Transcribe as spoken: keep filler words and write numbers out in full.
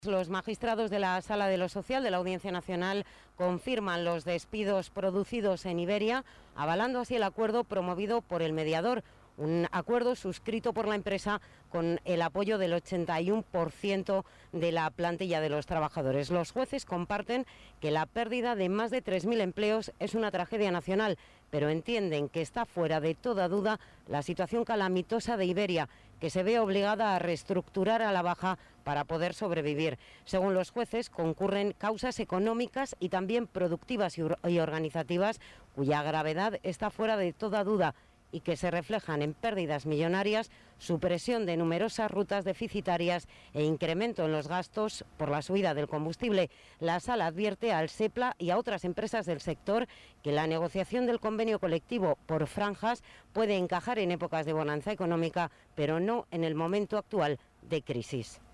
Los magistrados de la Sala de lo Social de la Audiencia Nacional confirman los despidos producidos en Iberia, avalando así el acuerdo promovido por el mediador, un acuerdo suscrito por la empresa con el apoyo del ochenta y uno por ciento de la plantilla de los trabajadores. Los jueces comparten que la pérdida de más de tres mil empleos es una tragedia nacional, pero entienden que está fuera de toda duda la situación calamitosa de Iberia, que se ve obligada a reestructurar a la baja para poder sobrevivir. Según los jueces, concurren causas económicas y también productivas y organizativas, cuya gravedad está fuera de toda duda y que se reflejan en pérdidas millonarias, supresión de numerosas rutas deficitarias e incremento en los gastos por la subida del combustible. La Sala advierte al SEPLA y a otras empresas del sector que la negociación del convenio colectivo por franjas puede encajar en épocas de bonanza económica, pero no en el momento actual de crisis.